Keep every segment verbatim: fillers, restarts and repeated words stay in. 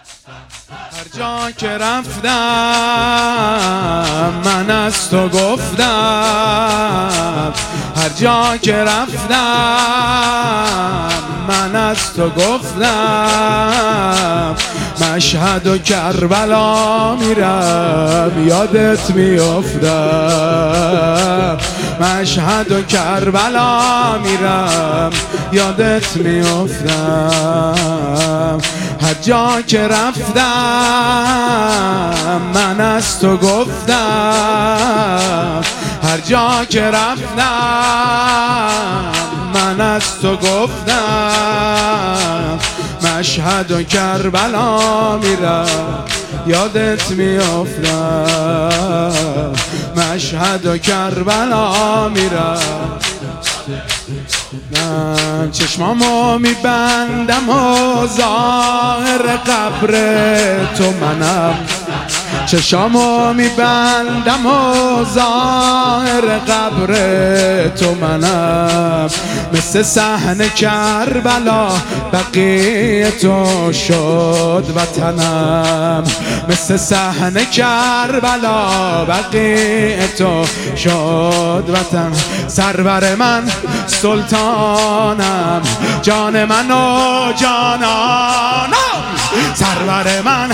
هر جا که رفتم من از تو گفتم، هر جا که رفتم من از تو گفتم. مشهد و کربلا میرم یادت میافتم، مشهد و کربلا میرم یادت میافتم. هر جا که رفتم من از تو گفتم، هر جا که رفتم من از تو گفتم. مشهد و کربلا میرم یادت میافتم، مشهد و کربلا میرم. من چشمامو میبندم و ظاهر قبر تو منم، چشمامو میبندم و ظاهر قبر تو منم. مثل صحن کربلا بقیه تو شد وطنم، مثل صحن کربلا بقیه تو شد وطن. سرور من سلطانم، جان من و جانانم، سرور من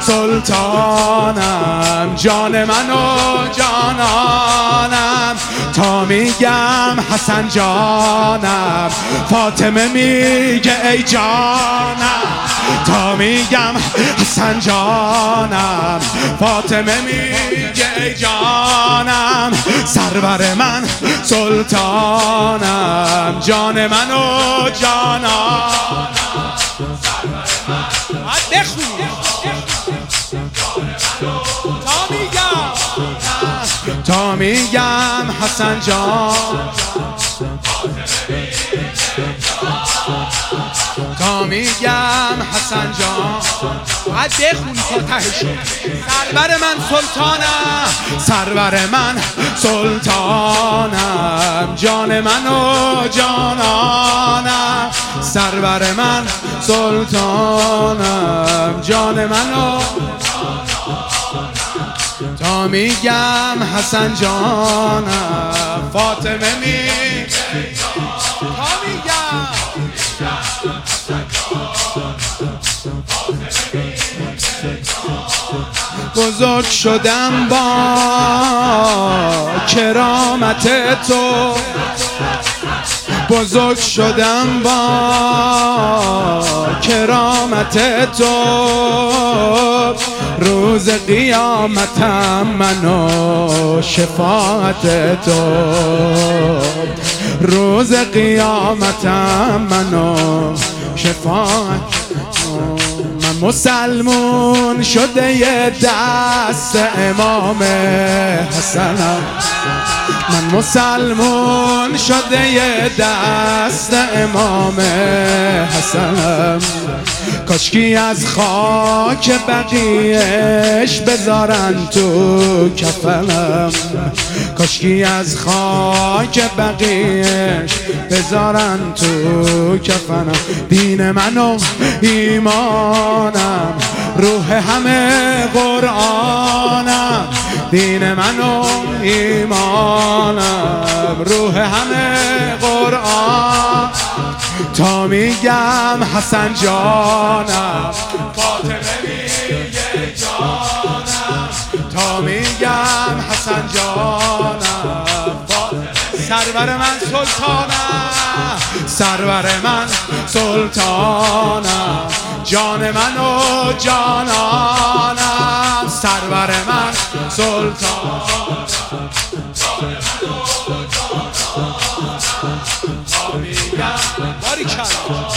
سلطانم، جان من و جانانم. تا میگم حسن جانم فاطمه میگه ای جانم، تا میگم حسن جانم فاطمه میگه ای جانم. سرور من سلطانم، جان من و جانانم. بخون تا میگم، تا میگم حسن جان، تا میگم حسن جان. باید بخونی تا تهشو. سرور من سلطانم، سرور من سلطانم، جان من و جانانم. سرور من سلطانم، جان من و تا میگم حسن جانم فاطمه میگه تا میگم بزرگ شدم با کرامت تو، بزرگ شدم با کرامت تو. روز قیامتم من و شفاعت تو، روز قیامتم من و شفاعت. من مسلمون شده یه دست امام حسنم، من مسلمون شده یه دست امام حسنم. کاشکی از خاک بقیهش بذارن تو کفنم، کاشکی از خاک بقیهش بذارن تو کفنم. دین من و ایمانم روح همه قرآنم، دین من و ایمانم روح همه قرآن. تا میگم حسن جانم فاطمه میگه جانم، تا میگم حسن جانم فاطمه. سرور من سلطانم، سرور من سلطانم، جان من و جانانم. سرور من سلطانم، جان من و جانانم. تا میگم باری کلا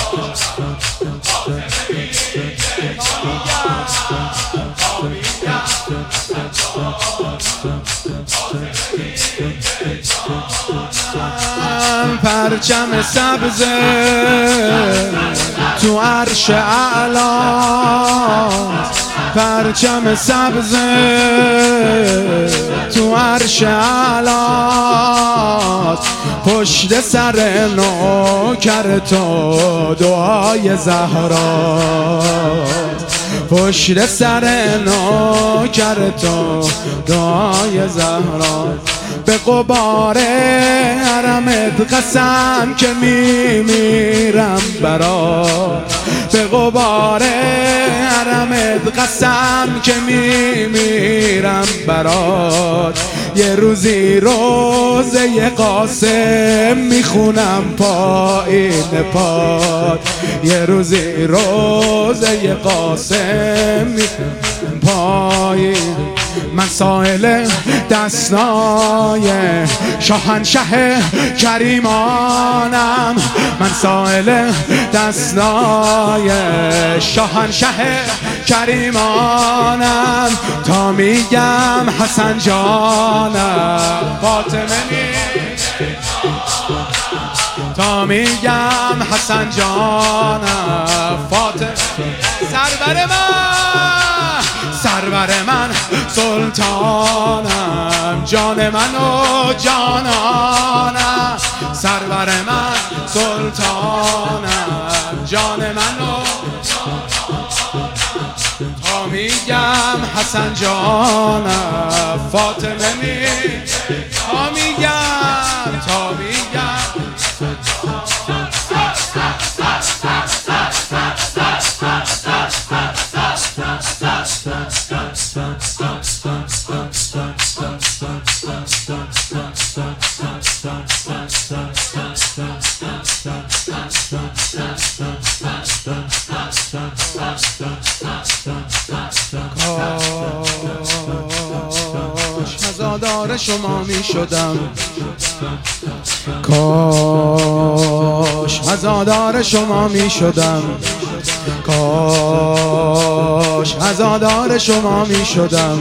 پرچم سبز تو عرش اعلا، پرچم سبز تو عرش اعلا. پشت سر نوکر تو دعای زهرا، پشت سر نوکر تو دعای زهرا، به غبار حرمت قسم که میمیرم برات، به غبار حرمت قسم که میمیرم برات. یه روزی روزه قاسم میخونم پایین پات، یه روزی روزه قاسم میخونم پایین. من سائل دستای شاهنشه کریمانم، من سائل دستای شاهنشه کریمانم، تا میگم حسن جانم فاطمه نیست، تا میگم حسن جانم فاطمه. سرور من سرور من سلطانم، جان من و جانانم، سرور من سلطانم، جان من و تا میگم حسن جانم فاطمه نیست، تا میگم تا میگم کاش عزادار شما می شدم، کاش عزادار شما می شدم، کاش عزادار شما می شدم،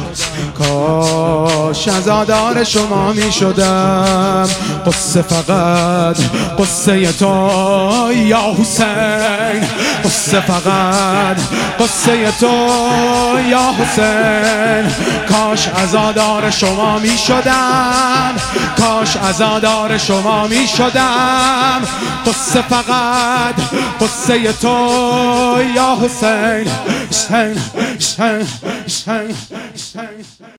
کاش عزادار شما می شدم. قصه فقط قصه تو یا حسین، قصه فقط قصه تو یا حسین. کاش عزادار شما می شدم، کاش عزادار شما می شدم. قصه فقط قصه تو یا حسین، حسین حسین حسین حسین.